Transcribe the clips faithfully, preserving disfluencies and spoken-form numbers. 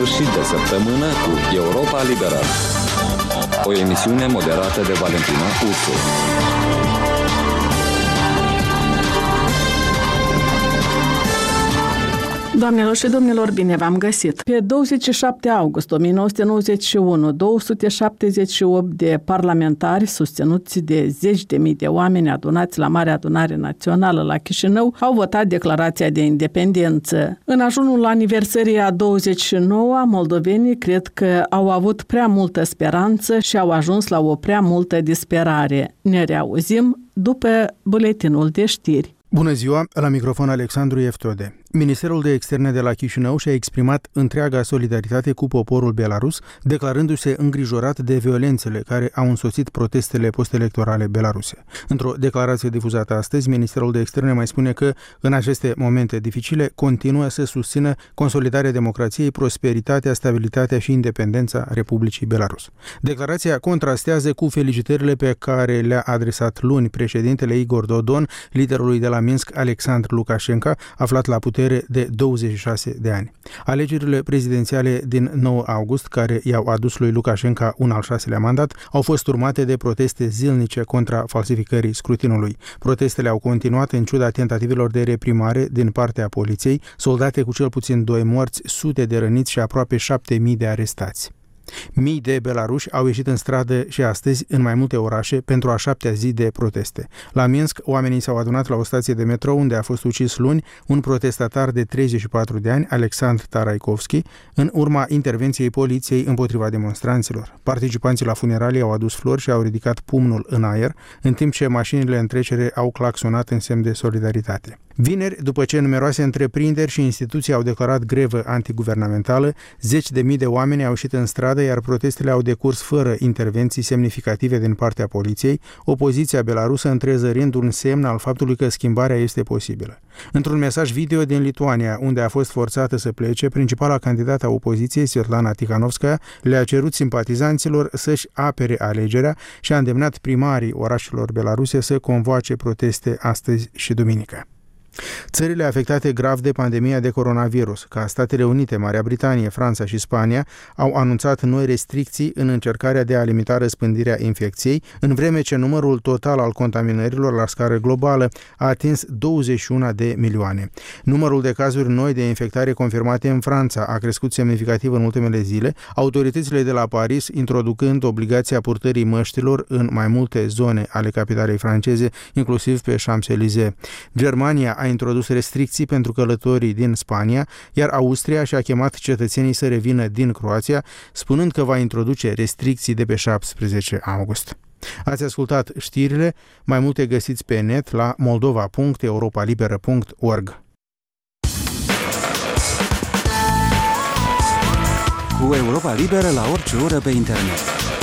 sfârșit de săptămână cu Europa Liberă. O emisiune moderată de Valentina Ursu. Doamnelor și domnilor, bine v-am găsit! Pe douăzeci și șapte august o mie nouă sute nouăzeci și unu, două sute șaptezeci și opt de parlamentari susținuți de zeci de mii de oameni adunați la Marea Adunare Națională la Chișinău au votat declarația de independență. În ajunul aniversării a douăzeci și nouă, moldovenii cred că au avut prea multă speranță și au ajuns la o prea multă disperare. Ne reauzim după buletinul de știri. Bună ziua, la microfon Alexandru Eftode. Ministerul de Externe de la Chișinău și-a exprimat întreaga solidaritate cu poporul belarus, declarându-se îngrijorat de violențele care au însoțit protestele postelectorale belaruse. Într-o declarație difuzată astăzi, Ministerul de Externe mai spune că, în aceste momente dificile, continuă să susțină consolidarea democrației, prosperitatea, stabilitatea și independența Republicii Belarus. Declarația contrastează cu felicitările pe care le-a adresat luni președintele Igor Dodon, liderului de la Minsk, Alexandru Lukashenko, aflat la putere de douăzeci și șase de ani. Alegerile prezidențiale din nouă august, care i-au adus lui Lukashenko un al șaselea mandat, au fost urmate de proteste zilnice contra falsificării scrutinului. Protestele au continuat în ciuda tentativelor de reprimare din partea poliției, soldate cu cel puțin doi morți, sute de răniți și aproape șapte mii de arestați. Mii de belaruși au ieșit în stradă și astăzi în mai multe orașe pentru a șaptea zi de proteste. La Minsk, oamenii s-au adunat la o stație de metrou unde a fost ucis luni un protestatar de treizeci și patru de ani, Alexandru Taraikovski, în urma intervenției poliției împotriva demonstranților. Participanții la funeralii au adus flori și au ridicat pumnul în aer, în timp ce mașinile în trecere au claxonat în semn de solidaritate. Vineri, după ce numeroase întreprinderi și instituții au declarat grevă antiguvernamentală, zeci de mii de oameni au ieșit în stradă, iar protestele au decurs fără intervenții semnificative din partea poliției, opoziția belarusă întrezărind un semn al faptului că schimbarea este posibilă. Într-un mesaj video din Lituania, unde a fost forțată să plece, principala candidată a opoziției, Svetlana Tikhanovskaya, le-a cerut simpatizanților să-și apere alegerea și a îndemnat primarii orașelor belaruse să convoace proteste astăzi și duminică. Țările afectate grav de pandemia de coronavirus, ca Statele Unite, Marea Britanie, Franța și Spania, au anunțat noi restricții în încercarea de a limita răspândirea infecției, în vreme ce numărul total al contaminărilor la scară globală a atins douăzeci și unu de milioane. Numărul de cazuri noi de infectare confirmate în Franța a crescut semnificativ în ultimele zile, autoritățile de la Paris introducând obligația purtării măștilor în mai multe zone ale capitalei franceze, inclusiv pe Champs-Élysées. Germania a introdus restricții pentru călătorii din Spania, iar Austria și-a chemat cetățenii să revină din Croația, spunând că va introduce restricții de pe șaptesprezece august. Ați ascultat știrile, mai multe găsiți pe net la moldova punct europa liberă punct org. Cu Europa Liberă la orice oră pe internet.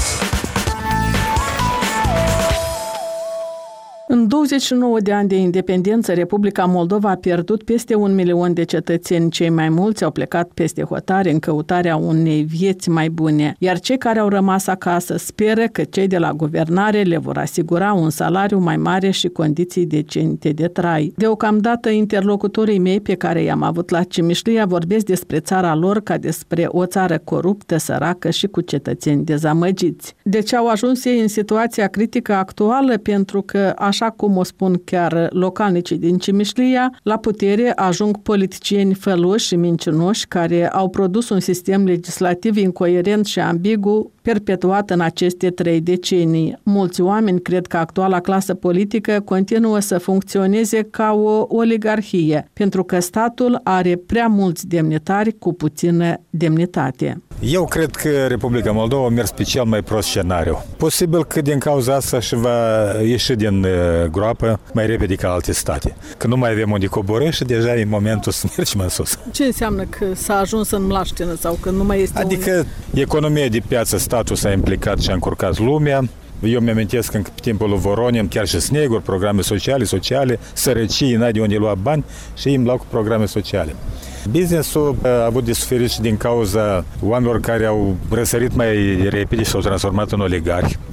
În douăzeci și nouă de ani de independență, Republica Moldova a pierdut peste un milion de cetățeni. Cei mai mulți au plecat peste hotare în căutarea unei vieți mai bune, iar cei care au rămas acasă speră că cei de la guvernare le vor asigura un salariu mai mare și condiții decente de trai. Deocamdată, interlocutorii mei pe care i-am avut la Cimișlia vorbesc despre țara lor ca despre o țară coruptă, săracă și cu cetățeni dezamăgiți. De ce au ajuns ei în situația critică actuală? Pentru că, așa cum o spun chiar localnicii din Cimișlia, la putere ajung politicieni făluși și mincinoși care au produs un sistem legislativ incoerent și ambigu perpetuat în aceste trei decenii. Mulți oameni cred că actuala clasă politică continuă să funcționeze ca o oligarhie, pentru că statul are prea mulți demnitari cu puțină demnitate. Eu cred că Republica Moldova a mers pe cel mai prost scenariu. Posibil că din cauza asta și va ieși din groapă mai repede ca alte state. Că nu mai avem unde coborî și deja e momentul să mergem în sus. Ce înseamnă că s-a ajuns în mlaștină sau că nu mai este Adică un... economia de piață, statul s-a implicat și a încurcat lumea. Eu mi-amintesc că în timpul lui Voronin, chiar și Snegur, programe sociale, sociale, sărăcie, n-ai de unde lua bani și ei îmi luau cu programe sociale. Business-ul a avut de suferit și din cauza oamenilor care au răsărit mai repede și s-au transformat în oligarhi.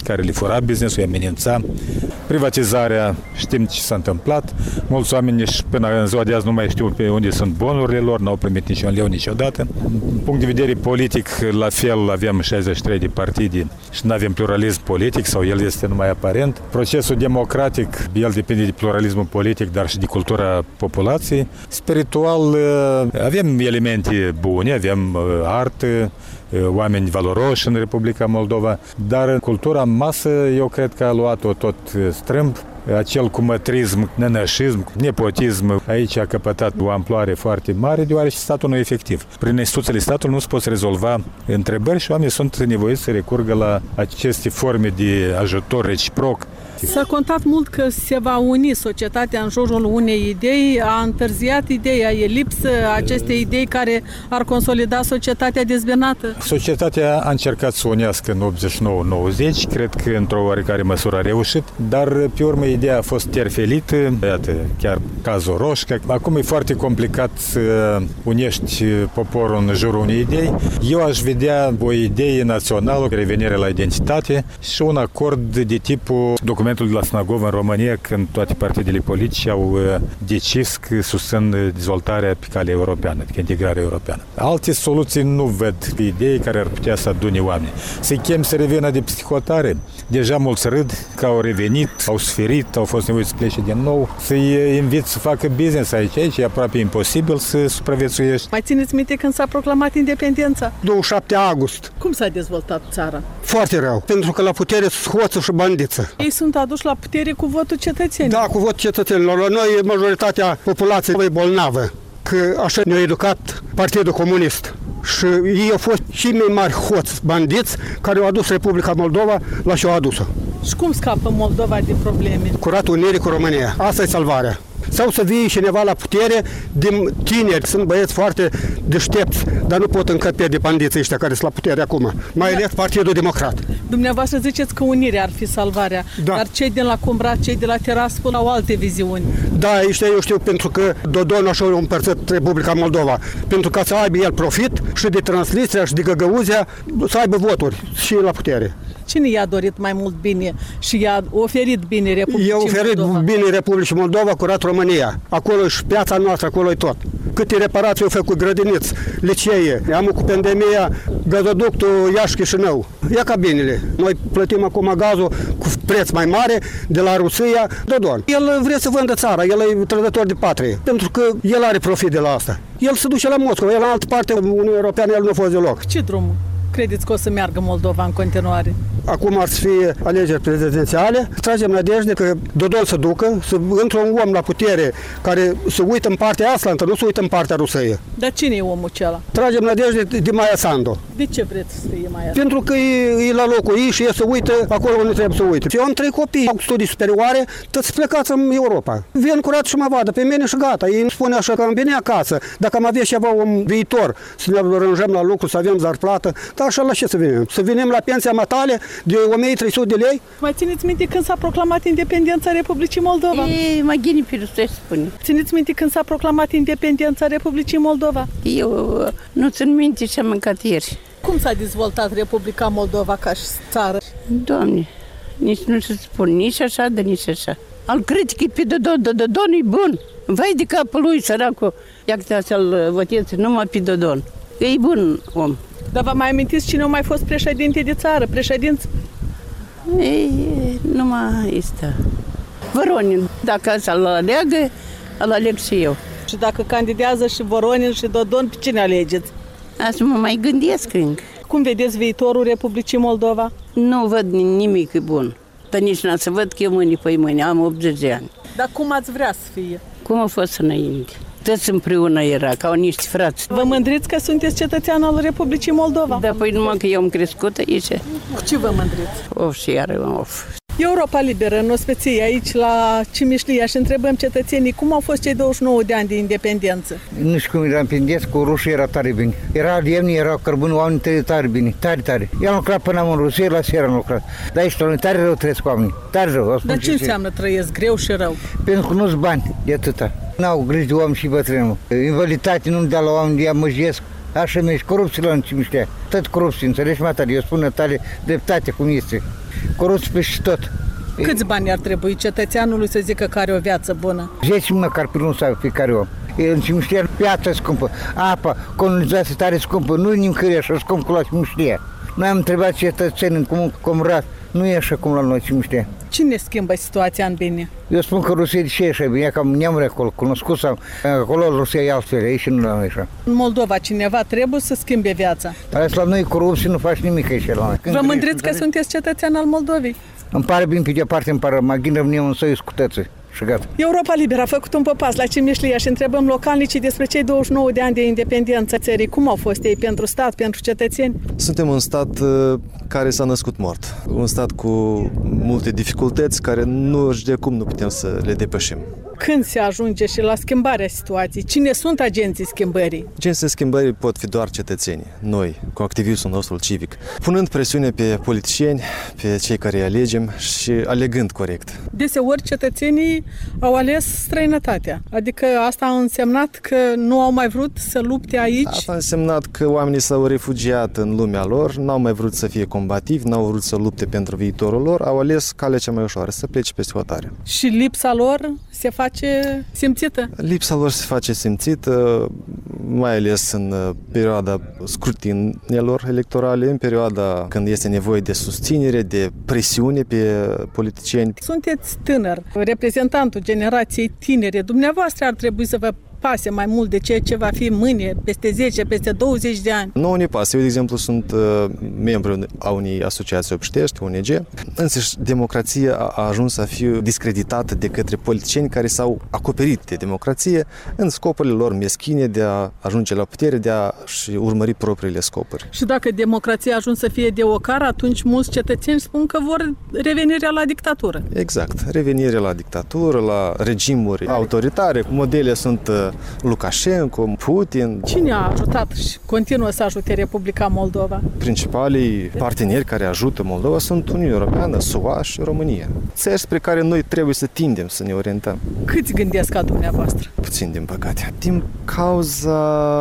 care le fura business-ul, îi amenința. Privatizarea, știm ce s-a întâmplat. Mulți oameni nici până în ziua de azi nu mai știu pe unde sunt bonurile lor, n-au primit niciun leu niciodată. Din punct de vedere politic, la fel, avem șaizeci și trei de partide și nu avem pluralism politic, sau el este numai aparent. Procesul democratic, el depinde de pluralismul politic, dar și de cultura populației. Spiritual, avem elemente bune, avem artă, oameni valoroși în Republica Moldova, dar cultura în masă, eu cred că a luat-o tot strâmb. Acel cumătrism, nenășism, nepotism, aici a căpătat o amploare foarte mare, deoarece statul nu e efectiv. Prin instituțiile statului nu se pot rezolva întrebări și oamenii sunt nevoiți să recurgă la aceste forme de ajutor reciproc. S-a contat mult că se va uni societatea în jurul unei idei, a întârziat ideea, e lipsă acestei idei care ar consolida societatea dezbinată. Societatea a încercat să unească în optzeci și nouă nouăzeci, cred că într-o oarecare măsură a reușit, dar pe urmă ideea a fost terfelită, iată, chiar cazul Roșca. Acum e foarte complicat să unești poporul în jurul unei idei. Eu aș vedea o idee națională, revenire la identitate și un acord de tipul documentul de la Snagov în România, când toate partidele politice au decis că susțin dezvoltarea pe cale europeană, pe integrarea europeană. Alte soluții nu văd idei care ar putea să adune oameni. Să-i chem să revină de psihotare. Deja mulți râd că au revenit, au suferit, au fost nevoiți să plece din nou. Să-i invit să facă business aici. Aici e aproape imposibil să supraviețuiești. Mai țineți minte când s-a proclamat independența? douăzeci și șapte august. Cum s-a dezvoltat țara? Foarte rău, pentru că la putere sunt hoță și bandiță. Ei sunt aduși la putere cu votul cetățenilor. Da, cu votul cetățenilor. La noi majoritatea populației e bolnavă, că așa ne-a educat Partidul Comunist. Și ei au fost cei mai mari hoți bandiți care au adus Republica Moldova la ce au adus-o. Și cum scapă Moldova de probleme? Curat unirii cu România. Asta e salvarea. Sau să vie cineva la putere din tineri. Sunt băieți foarte deștepți, dar nu pot încăpe de bandiții ăștia care sunt la putere acum. Mai ales Partidul Democrat. Dumneavoastră ziceți că unirea ar fi salvarea, da. Dar cei de la Cumbrat, cei de la Tiraspol au alte viziuni. Da, ăștia eu știu, pentru că Dodon așa a împărțit Republica Moldova. Pentru ca să aibă el profit și de Transnistria și de Găgăuzia, să aibă voturi și la putere. Cine i-a dorit mai mult bine și i-a oferit bine Republicii I-a oferit Moldova? bine Republicii Moldova, curat România. Acolo e și piața noastră, acolo e tot. Câte reparații au făcut, grădiniți, licee. Am cu pandemia gazoductul Iași-Chișinău. Ia cabinele. Noi plătim acum gazul cu preț mai mare de la Rusia. Dodon. El vrea să vândă țara, el e trădător de patrie. Pentru că el are profit de la asta. El se duce la Moscova, el în altă parte, Uniunea Europeană, el nu a fost deloc. Ce drum credeți că o să meargă Moldova în continuare? Acum ar fi alegeri prezidențiale. Tragem nădejde că Dodon să ducă, să intre un om la putere care să uită în partea Aslantă, nu să uită în partea Rusiei. Dar cine e omul acela? Tragem nădejde de Maia Sandu. De ce vreți să fie Maia? Pentru că e, e la locul ei și e să uită acolo unde trebuie să uite. Eu am trei copii, au studii superioare, toți plecați în Europa. Vin curat și mă vadă pe mine și gata. Ei îmi spune așa că am venit acasă, dacă am avea ceva un viitor, să ne aranjăm la lucru, să avem zarplată, dar așa la ce să venim? Să venim la pensia matale de o mie trei sute de lei? Mai țineți minte când s-a proclamat independența Republicii Moldova? E, mă ghini pe ce spune. Țineți minte când s-a proclamat independența Republicii Moldova? Eu nu țin minte ce am mâncat ieri. Cum s-a dezvoltat Republica Moldova ca și țară? Doamne, nici nu se spun, nici așa, de nici așa. Al critică pe Dodon, Dodon e bun. Vai de capul lui, săracul. Ia că să-l voteți numai pe Dodon. E bun om. Dar vă mai amintiți cine a mai fost președinte de țară, președinți? Ei, numai este. Voronin, dacă să-l aleagă, îl aleg și eu. Și dacă candidează și Voronin și Dodon, pe cine alegeți? Asta mă mai gândesc încă. Cum vedeți viitorul Republicii Moldova? Nu văd nimic bun. Dar nici n-am să văd că eu mâine pe mâine, am optzeci de ani. Dar cum ați vrea să fie? Cum a fost înainte? Toți împreună era, ca niște frați. Vă mândriți că sunteți cetățean al Republicii Moldova? Da, păi numai că eu am crescut aici. Cu ce vă mândriți? Of, și iară, of. Europa Liberă, în ospeție, aici la Cimișlia, și întrebăm cetățenii cum au fost cei douăzeci și nouă de ani de independență. Nu știu cum eram pendesc, cu rușii era tare bine. Era lemni, era cărbuni, oamenii tare, tare bine, tare, tare. Eu am lucrat până am în Rusia, la seara am lucrat. Dar aici tare rău trăiesc oamenii, tare rău. Dar ce înseamnă trăiesc greu și rău? Pentru că nu-s bani de atâta. N-au grijă de oameni și bătrânul. Invaliditate nu-mi dea la oameni, de amăjesc. Așa mergi, corupție la Cimiștea. Tot corupție, înțelegi, mă tare? Eu spun tale dreptate cum este. Corupție peste tot. Câți bani ar trebui cetățeanului să zică că are o viață bună? zece măcar pe lună sau fiecare om. În Cimiștea piața scumpă, apa, colonizație tare scumpă, nu-i nimănui așa scump cu la Cimiștea. Noi am întrebat cetățenii în comun cu Comrat, nu e așa cum la noi Cimiștea. Cine schimbă situația în bine? Eu spun că Rusia de ce e așa bine, că am neamuri acolo, cunoscut sau acolo Rusia e altfel, aici nu la noi așa. În Moldova cineva trebuie să schimbe viața. Dar la noi corupție nu faci nimic aici la noi. Vă mândriți că sunteți cetățean al Moldovei? Îmi pare bine pe departe, îmi pare, mă gândesc rămânem în soiuz cu tății. Și gata. Europa Liberă a făcut un păpas la Cimișlia și întrebăm localnicii despre cei douăzeci și nouă de ani de independență țării. Cum au fost ei pentru stat, pentru cetățeni? Suntem un stat care s-a născut mort. Un stat cu multe dificultăți care nu știu de cum nu putem să le depășim. Când se ajunge și la schimbarea situației? Cine sunt agenții schimbării? Agenții schimbării pot fi doar cetățenii, noi, cu activismul nostru civic, punând presiune pe politicieni, pe cei care îi alegem și alegând corect. Deseori cetățenii au ales străinătatea, adică asta a însemnat că nu au mai vrut să lupte aici? Asta a însemnat că oamenii s-au refugiat în lumea lor, n-au mai vrut să fie combativi, n-au vrut să lupte pentru viitorul lor, au ales calea cea mai ușoară, să plece peste hotare. Și lipsa lor se face simțită? Lipsa lor se face simțită, mai ales în perioada scrutinelor electorale, în perioada când este nevoie de susținere, de presiune pe politicieni. Sunteți tânăr, reprezentantul generației tinere. Dumneavoastră ar trebui să vă pase mai mult de ceea ce va fi mâine, peste zece, peste douăzeci de ani. Nouă ne pasă. Eu, de exemplu, sunt uh, membru a unei asociații obștești, O N G. Însăși, democrația a ajuns să fie discreditată de către politicieni care s-au acoperit de democrație în scopurile lor meschine de a ajunge la putere, de a-și urmări propriile scopuri. Și dacă democrația a ajuns să fie de ocară, atunci mulți cetățeni spun că vor revenirea la dictatură. Exact. Revenirea la dictatură, la regimuri autoritare. Modele sunt Lukashenko, Putin. Cine a ajutat și continuă să ajute Republica Moldova? Principalii parteneri care ajută Moldova sunt Uniunea Europeană, S U A și România. Țări spre care noi trebuie să tindem să ne orientăm. Câți gândesc ca dumneavoastră? Puțin, din păcate. Din cauza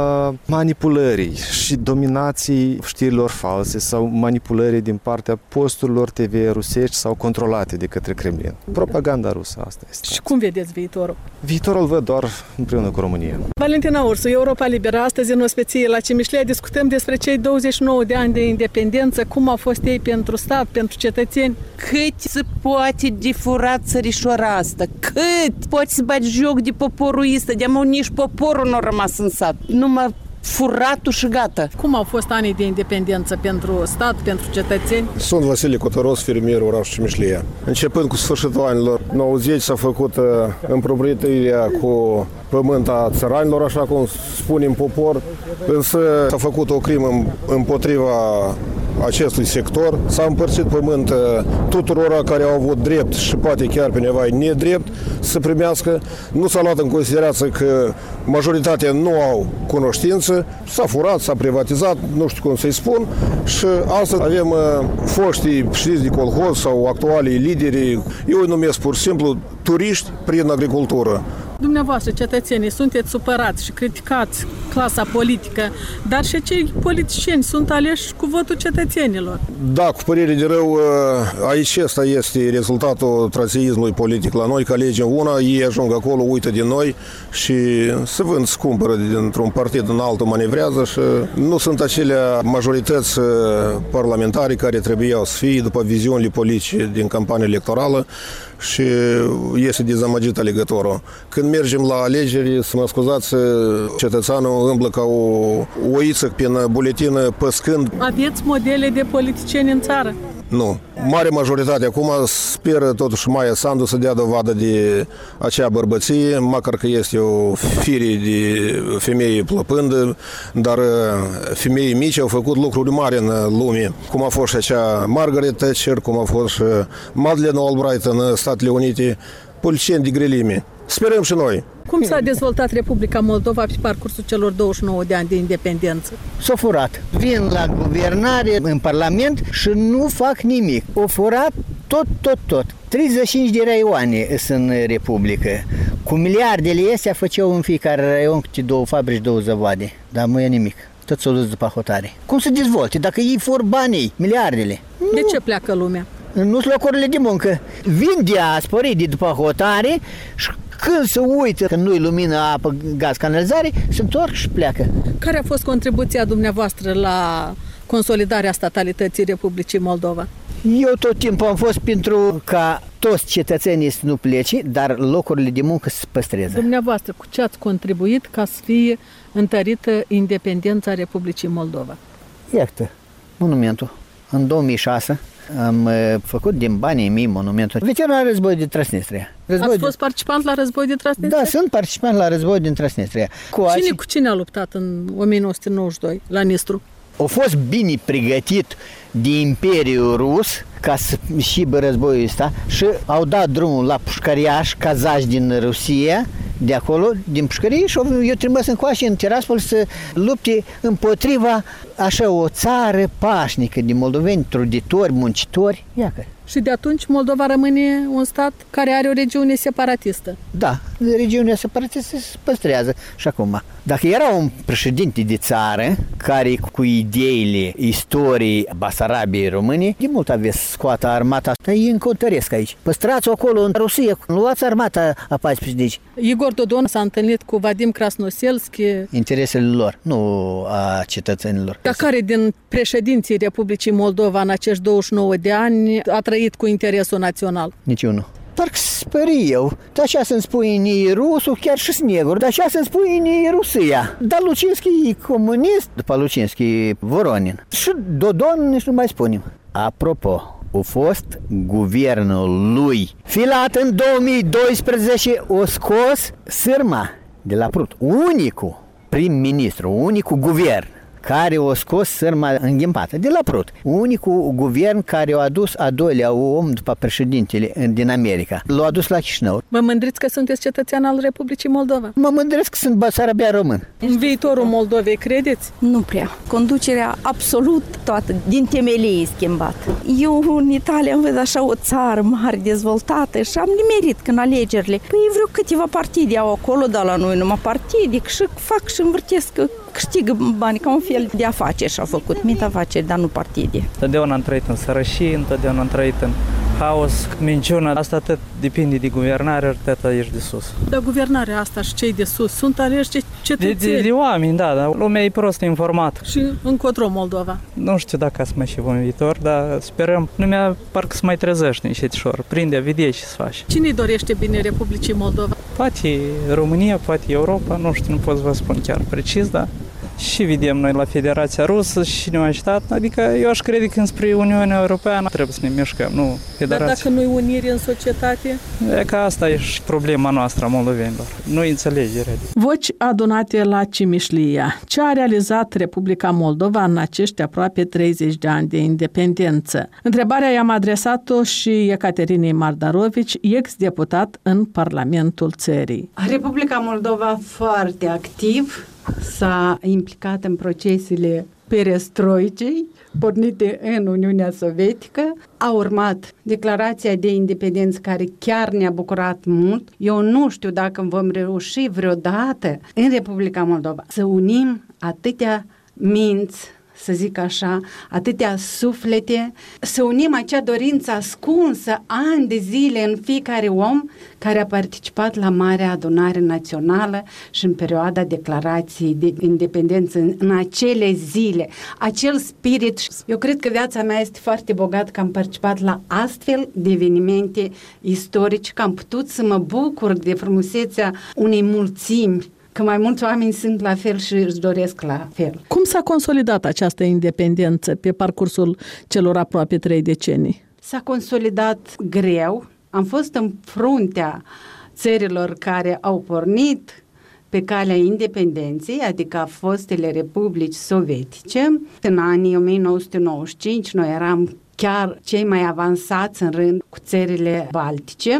manipulării și dominației știrilor false sau manipulării din partea posturilor T V rusești sau controlate de către Kremlin. Propaganda rusă, asta este. Și cum vedeți viitorul? Viitorul văd doar împreună cu România. Valentina Ursu, Europa Liberă. Astăzi în ospeție la Cimișlia discutăm despre cei douăzeci și nouă de ani de independență, cum au fost ei pentru stat, pentru cetățeni. Cât se poate de furat țărișoara asta? Cât poți să bagi joc de poporul ăsta? De-amă nici poporul nu a rămas în sat. Numai furatul și gata. Cum au fost anii de independență pentru stat, pentru cetățeni? Sunt Vasile Cotoros, fermier, orașul Cimișlia. Începând cu sfârșitul anilor nouăzeci s-a făcut împroprietărirea cu pământa țăranilor, așa cum spunem popor, însă s-a făcut o crimă împotriva acestui sector. S-a împărțit pământ tuturora care au avut drept și poate chiar pe nevai nedrept să primească. Nu s-a luat în considerație că majoritatea nu au cunoștință, s-a furat, s-a privatizat, nu știu cum să-i spun, și astăzi avem foștii președinți de colhoz sau actualii lideri, eu îi numesc pur și simplu turiști prin agricultură. Dumneavoastră, cetățenii, sunteți supărați și criticați clasa politică, dar și cei politicieni sunt aleși cu votul cetățenilor. Da, cu părere de rău, aici ăsta este rezultatul traseismului politic la noi, că alegem una, ei ajung acolo, uită de noi și se vând, se cumpără dintr-un partid în altul, manevrează și nu sunt acelea majorități parlamentare care trebuiau să fie după viziunile politice din campania electorală și este dezamăgit alegătorul. Când mergem la alegeri, să mă scuzați, cetățeanul îmblă ca o oiță prin buletină păscând. Aveți modele de politicieni în țară? Nu. Mare majoritate. Acum speră totuși Maia Sandu să dea dovadă de acea bărbăție, măcar că este o fire de femeie plăpândă, dar femeii mici au făcut lucruri mari în lume. Cum a fost și acea Margaret Thatcher, cum a fost și Madeleine Albright în Statele Unite, politicieni de grelime. Sperăm și noi. Cum s-a dezvoltat Republica Moldova pe parcursul celor douăzeci și nouă de ani de independență? S-a furat. Vin la guvernare, în Parlament și nu fac nimic. O furat tot, tot, tot. treizeci și cinci de raioane sunt în Republică. Cu miliardele astea făceau în fiecare raion câte două fabrici, două zăvoade. Dar nu e nimic. tot s-au dus după hotare. Cum să dezvolte? Dacă ei for banii, miliardele. De ce pleacă lumea? Nu-s locurile de muncă. Vin diasporii de după hotare și când se uită că nu-i lumină, apă, gaz, canalizare, se întorc și pleacă. Care a fost contribuția dumneavoastră la consolidarea statalității Republicii Moldova? Eu tot timpul am fost pentru ca toți cetățenii să nu plece, dar locurile de muncă să se păstreze. Dumneavoastră, cu ce ați contribuit ca să fie întărită independența Republicii Moldova? Iată, monumentul. În două mii șase am făcut din banii mei monumentul veteranul războiului din Transnistria. Război Ați fost de... participant la război din Transnistria? Da, sunt participant la război din Transnistria. Cu cine azi... cu cine a luptat în o mie nouă sute nouăzeci și doi la Nistru? A fost bine pregătit de Imperiul Rus ca să șibă războiul ăsta și au dat drumul la pușcăriași, cazași din Rusia, de acolo, din pușcărie, și eu trimis încoace în Tiraspol să lupte împotriva așa o țară pașnică de moldoveni, truditori, muncitori. Iacă. Și de atunci Moldova rămâne un stat care are o regiune separatistă. Da, regiunea separatistă se păstrează și acum. Dacă era un președinte de țară care cu ideile istoriei Basarabiei române, de mult avea să scoată armata asta, ei încotăresc aici. Păstrați-o acolo în Rusia, luați armata a paisprezece. Igor Dodon s-a întâlnit cu Vadim Krasnoselski. Interesele lor, nu a cetățenilor. Dar care din președinții Republicii Moldova în acești douăzeci și nouă de ani a trăit cu interesul național? Niciunul. Parcă sper eu, dar așa să-mi spui ni rusul, chiar și negru, dar așa să-mi spui ni Rusia. Dar Lucinski e comunist, după Lucinski Voronin. Și Dodon nici nu mai spunem. Apropo, a fost guvernul lui filat în două mii doisprezece, o scos Sârma de la Prut, unicul prim-ministru, unicul guvern care o scos Sârma înghimpată de la Prut. Unicul guvern care a adus a doilea om după președintele din America. L-a adus la Chișinău. Mă mândriți că sunteți cetățean al Republicii Moldova? Mă mândresc că sunt basarabean român. În viitorul Moldovei credeți? Nu prea. Conducerea absolut toată, din temelie e schimbat. Eu în Italia am văzut așa o țară mare, dezvoltată și am nimerit când alegerile. Păi vreo câteva partide au acolo, dar la noi numai partide și fac și învârtesc că câștigă bani, ca un fel de afaceri și-au făcut. Minte afaceri, dar nu partide. Întotdeauna am trăit în sărășie, întotdeauna am trăit în haos, minciună. Asta tot depinde de guvernare, tot ești de sus. Dar guvernarea asta și cei de sus sunt aleși de cetățeni. De, de, de oameni, da, dar lumea e prost informată. Și încotro Moldova. Nu știu dacă să mai și în viitor, dar sperăm. Lumea parcă să mai trezește nișetișor. Prinde, vede ce să faci. Cine dorește bine Republicii Moldova? Poate România, poate Europa, nu știu, nu pot să vă spun chiar precis, dar și vedem noi la Federația Rusă și ne-au ajutat. Adică eu aș crede că înspre Uniunea Europeană trebuie să ne mișcăm, nu Federația. Dar dacă nu-i unire în societate? E că asta e și problema noastră a moldovenilor. Nu-i înțelegere. Voci adunate la Cimișlia. Ce a realizat Republica Moldova în acești aproape treizeci de ani de independență? Întrebarea i-am adresat-o și Ecaterinei Mardarovici, ex-deputat în Parlamentul țării. Republica Moldova foarte activ s-a implicat în procesele perestroicei pornite în Uniunea Sovietică. A urmat declarația de independență care chiar ne-a bucurat mult. Eu nu știu dacă vom reuși vreodată în Republica Moldova să unim atâtea minți, să zic așa, atâtea suflete, să unim acea dorință ascunsă ani de zile în fiecare om care a participat la Marea Adunare Națională și în perioada declarației de independență, în acele zile, acel spirit. Eu cred că viața mea este foarte bogată că am participat la astfel de evenimente istorice, că am putut să mă bucur de frumusețea unei mulțimi, că mai mulți oameni sunt la fel și își doresc la fel. Cum s-a consolidat această independență pe parcursul celor aproape trei decenii? S-a consolidat greu. Am fost în fruntea țărilor care au pornit pe calea independenței, adică fostele republici sovietice. În anii o mie nouă sute nouăzeci și cinci noi eram chiar cei mai avansați în rând cu țările baltice.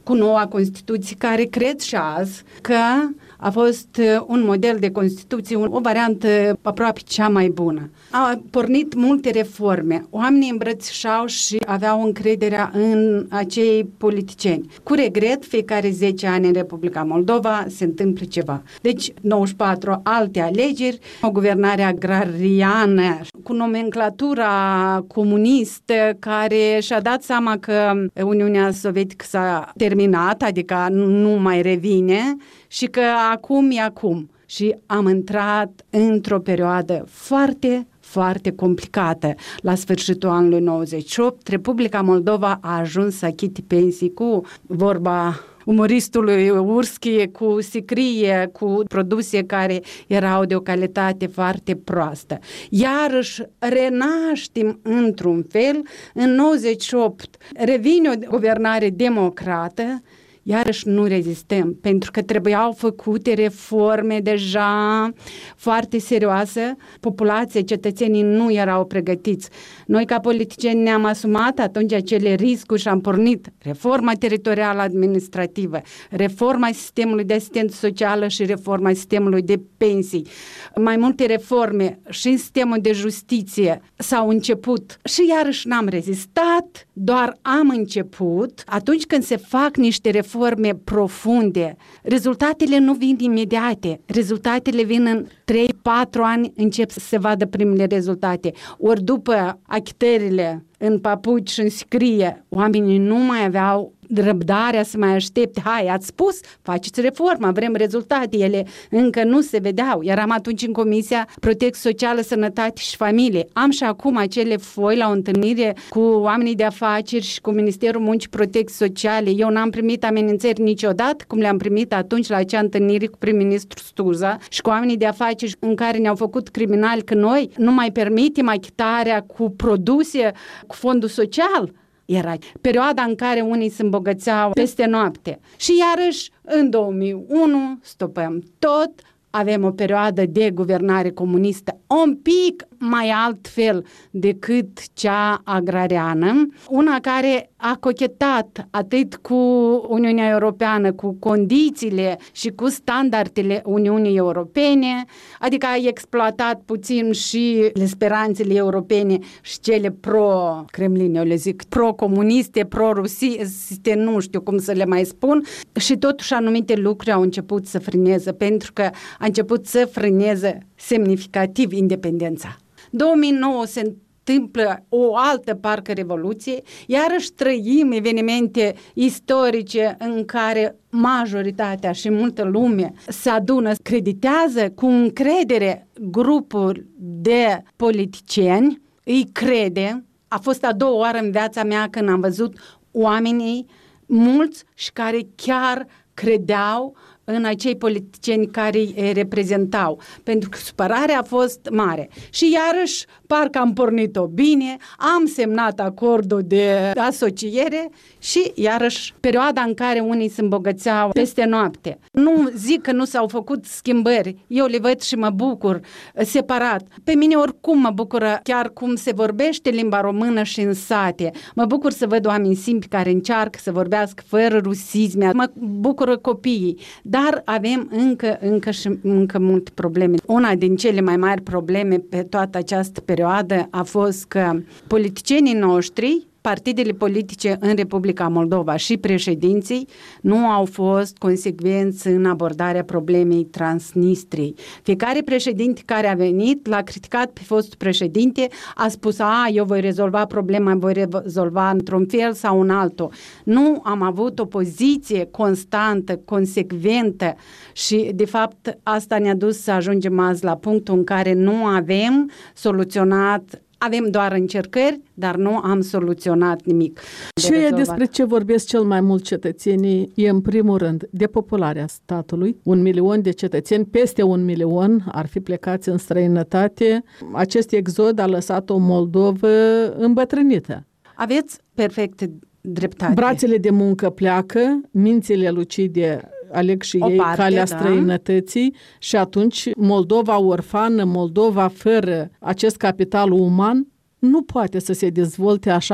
cu noua Constituție, care cred și azi că a fost un model de Constituție, o variantă aproape cea mai bună. A pornit multe reforme. Oamenii îmbrățișau și aveau încrederea în acei politicieni. Cu regret, fiecare zece ani în Republica Moldova se întâmplă ceva. Deci, nouăzeci și patru alte alegeri, o guvernare agrariană, cu nomenclatura comunistă, care și-a dat seama că Uniunea Sovietică s-a terminat, adică nu mai revine, și că acum e acum. Și am intrat într-o perioadă foarte, foarte complicată. La sfârșitul anului nouăzeci și opt, Republica Moldova a ajuns să achite pensii cu vorba umoristului Urschi, cu sicrie, cu produse care erau de o calitate foarte proastă. Iarăși renaștem într-un fel, în nouăzeci și opt revine o guvernare democrată, iarăși nu rezistăm, pentru că trebuiau făcute reforme deja foarte serioase, populația, cetățenii nu erau pregătiți. Noi ca politicieni ne-am asumat atunci acele riscuri și am pornit reforma teritorială administrativă, reforma sistemului de asistență socială și reforma sistemului de pensii. Mai multe reforme și în sistemul de justiție s-au început și iarăși n-am rezistat, doar am început. Atunci când se fac niște reforme reforme profunde, rezultatele nu vin imediate, rezultatele vin în trei patru ani, încep să se vadă primele rezultate. Ori după achitările în papuci și în sicrie, oamenii nu mai aveau răbdarea să mai aștepte. Hai, ați spus, faceți reforma, vrem rezultate. Ele încă nu se vedeau. Eram atunci în Comisia Protecție Socială, Sănătate și Familie. Am și acum acele foi la o întâlnire cu oamenii de afaceri și cu Ministerul Muncii Protecție Sociale. Eu n-am primit amenințări niciodată, cum le-am primit atunci la acea întâlnire cu prim-ministru Stuza și cu oamenii de afaceri în care ne-au făcut criminali că noi nu mai permitem achitarea cu produse, cu fondul social. Era perioada în care unii se îmbogățeau peste noapte. Și iarăși, în două mii unu, stopăm tot, avem o perioadă de guvernare comunistă un pic mai altfel decât cea agrariană, una care a cochetat atât cu Uniunea Europeană, cu condițiile și cu standardele Uniunii Europene, adică a exploatat puțin și speranțele europene și cele pro-Kremlin, eu le zic, pro-comuniste, pro-rusiste, nu știu cum să le mai spun, și totuși anumite lucruri au început să frâneze, pentru că a început să frâneze semnificativ independența. două mii nouă se întâmplă o altă parcă revoluție, iarăși trăim evenimente istorice în care majoritatea și multă lume se adună, creditează cu încredere grupuri de politicieni, îi crede. A fost a doua oară în viața mea când am văzut oamenii mulți și care chiar credeau în acei politicieni care îi reprezentau, pentru că supărarea a fost mare. Și iarăși, parcă am pornit-o bine, am semnat acordul de asociere și iarăși perioada în care unii se îmbogățeau peste noapte. Nu zic că nu s-au făcut schimbări, eu le văd și mă bucur separat. Pe mine oricum mă bucură chiar cum se vorbește limba română și în sate. Mă bucur să văd oameni simpli care încearcă să vorbească fără rusisme, mă bucură copiii. Dar avem încă, încă și încă multe probleme. Una din cele mai mari probleme pe toată această perioadă a fost că politicienii noștri, partidele politice în Republica Moldova și președinții nu au fost consecvenți în abordarea problemei Transnistriei. Fiecare președinte care a venit l-a criticat pe fostul președinte, a spus, a, eu voi rezolva problema, voi rezolva într-un fel sau în altul. Nu am avut o poziție constantă, consecventă și, de fapt, asta ne-a dus să ajungem azi la punctul în care nu avem soluționat. Avem doar încercări, dar nu am soluționat nimic. Ce de e despre ce vorbesc cel mai mult cetățenii e, în primul rând, depopularea statului. Un milion de cetățeni, peste un milion, ar fi plecați în străinătate. Acest exod a lăsat o Moldovă îmbătrânită. Aveți perfect dreptate. Brațele de muncă pleacă, mințile lucide aleg și o ei parte, calea da. străinătății și atunci Moldova orfană, Moldova fără acest capital uman nu poate să se dezvolte așa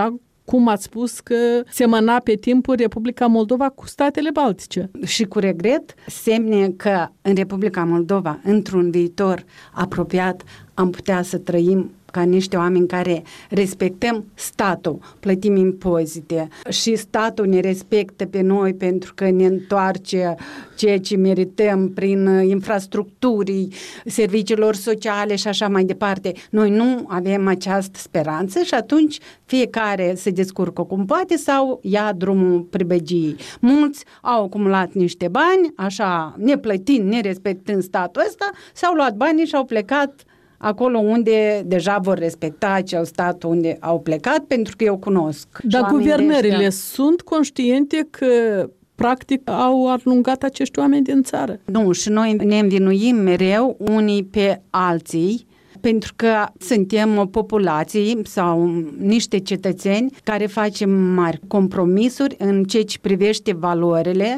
cum ați spus că semăna pe timpul Republica Moldova cu statele Baltice. Și cu regret, semne că în Republica Moldova, într-un viitor apropiat, am putea să trăim ca niște oameni care respectăm statul, plătim impozite și statul ne respectă pe noi pentru că ne întoarce ceea ce merităm prin infrastructurii, serviciilor sociale și așa mai departe. Noi nu avem această speranță și atunci fiecare se descurcă cum poate sau ia drumul pribegiei. Mulți au acumulat niște bani, așa, neplătind, nerespectând statul ăsta, s-au luat banii și au plecat acolo unde deja vor respecta acel stat unde au plecat, pentru că eu cunosc. Dar guvernările sunt conștiente că practic au alungat acești oameni din țară? Nu, și noi ne învinuim mereu unii pe alții, pentru că suntem o populație sau niște cetățeni care facem mari compromisuri în ceea ce privește valorile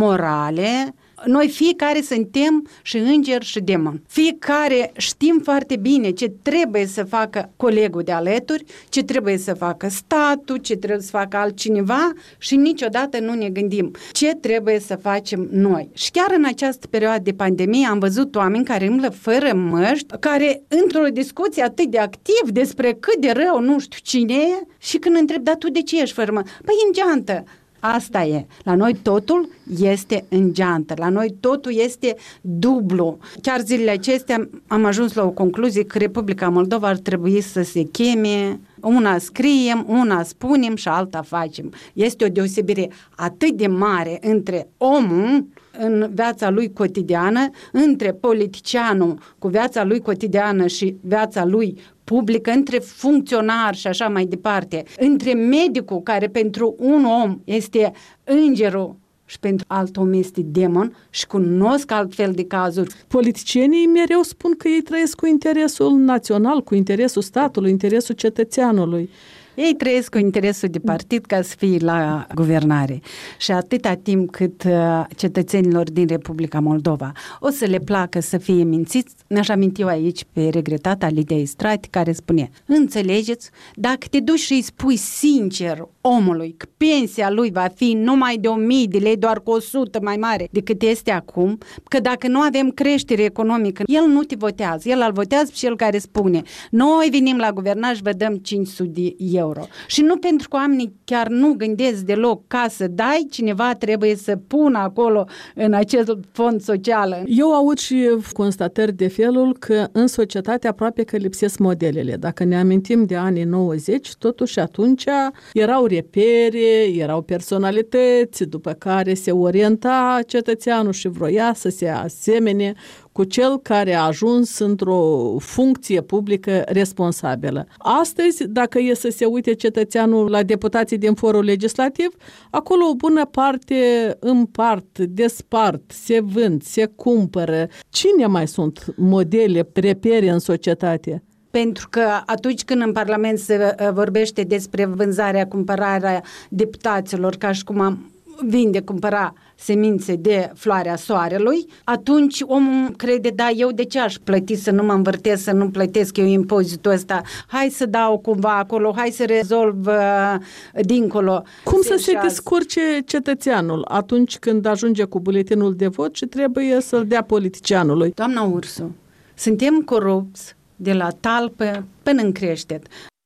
morale. Noi fiecare suntem și înger și demon. Fiecare știm foarte bine ce trebuie să facă colegul de alături, ce trebuie să facă statul, ce trebuie să facă altcineva și niciodată nu ne gândim ce trebuie să facem noi. Și chiar în această perioadă de pandemie am văzut oameni care umblă fără măști, care într-o discuție atât de activ despre cât de rău nu știu cine e și când întreb, dar tu de ce ești fără măști? Păi în geantă. Asta e. La noi totul este în geantă. La noi totul este dublu. Chiar zilele acestea am ajuns la o concluzie că Republica Moldova ar trebui să se cheme una scriem, una spunem și alta facem. Este o deosebire atât de mare între omul în viața lui cotidiană, între politicianul cu viața lui cotidiană și viața lui publică, între funcționar și așa mai departe, între medicul care pentru un om este îngerul și pentru alt om este demon și cunosc altfel de cazuri. Politicienii mereu spun că ei trăiesc cu interesul național, cu interesul statului, interesul cetățeanului. Ei trăiesc cu interesul de partid ca să fie la guvernare. Și atâta timp cât uh, cetățenilor din Republica Moldova o să le placă să fie mințiți, ne-aș aminti eu aici pe regretata Lidia Istrati, care spune, înțelegeți, dacă te duci și îi spui sincer omului că pensia lui va fi numai de o mie de lei, doar cu o sută mai mare decât este acum, că dacă nu avem creștere economică, el nu te votează, el îl votează pe cel care spune, noi venim la guvernare și vă dăm cinci sute de euro. Și nu pentru că oamenii chiar nu gândesc deloc ca să dai, cineva trebuie să pună acolo în acest fond social. Eu aud și constatări de felul că în societate aproape că lipsesc modelele. Dacă ne amintim de anii nouăzeci, totuși atunci erau repere, erau personalități după care se orienta cetățeanul și vroia să se asemene cu cel care a ajuns într-o funcție publică responsabilă. Astăzi, dacă e să se uite cetățeanul la deputații din forul legislativ, acolo o bună parte împart, despart, se vând, se cumpără. Cine mai sunt modele, repere în societate? Pentru că atunci când în Parlament se vorbește despre vânzarea, cumpărarea deputaților, ca și cum am vinde, cumpăra semințe de floarea soarelui, atunci omul crede, da, eu de ce aș plăti să nu mă învârtesc, să nu plătesc eu impozitul ăsta? Hai să dau cumva acolo, hai să rezolv uh, dincolo. Cum să se descurce cetățeanul atunci când ajunge cu buletinul de vot și trebuie să-l dea politicianului? Doamna Ursu, suntem corupți de la talpă până în creștet.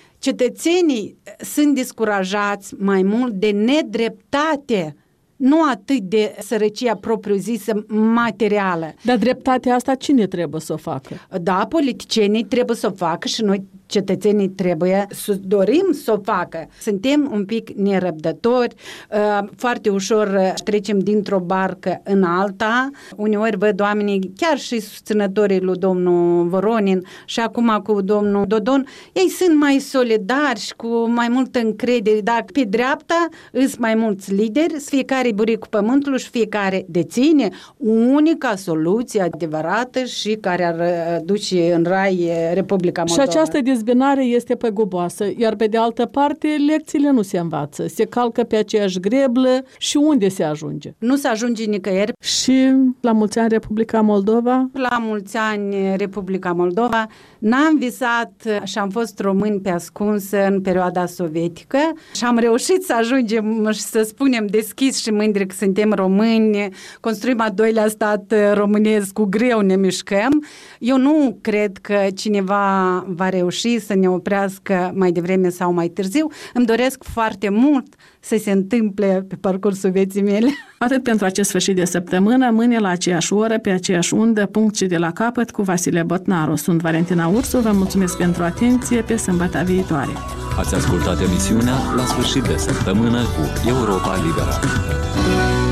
Cetățenii sunt descurajați mai mult de nedreptate, nu atât de sărăcia propriu-zisă materială. Dar dreptatea asta cine trebuie să o facă? Da, politicienii trebuie să o facă și noi cetățenii trebuie să dorim să o facă. Suntem un pic nerăbdători, foarte ușor trecem dintr-o barcă în alta. Uneori văd oamenii, chiar și susținătorii lui domnul Voronin și acum cu domnul Dodon, ei sunt mai solidari și cu mai multă încredere. Dacă pe dreapta îs mai mulți lideri, fiecare buricul pământului și fiecare deține unica soluție adevărată și care ar duce în rai Republica Moldova. Și această dezbatere dezbinarea este păguboasă, iar pe de altă parte lecțiile nu se învață. Se calcă pe aceeași greblă și unde se ajunge? Nu se ajunge nicăieri. Și la mulți ani Republica Moldova? La mulți ani Republica Moldova. N-am visat și am fost români pe ascuns în perioada sovietică și am reușit să ajungem și să spunem deschis și mândri că suntem români, construim a doilea stat românesc, cu greu ne mișcăm. Eu nu cred că cineva va reuși să ne oprească mai devreme sau mai târziu. Îmi doresc foarte mult să se întâmple pe parcursul vieții mele. Atât pentru acest sfârșit de săptămână, mâine la aceeași oră, pe aceeași undă, punct și de la capăt cu Vasile Botnaru. Sunt Valentina Ursu, vă mulțumesc pentru atenție, pe sâmbătă viitoare. Ați ascultat emisiunea La sfârșit de săptămână cu Europa Liberă.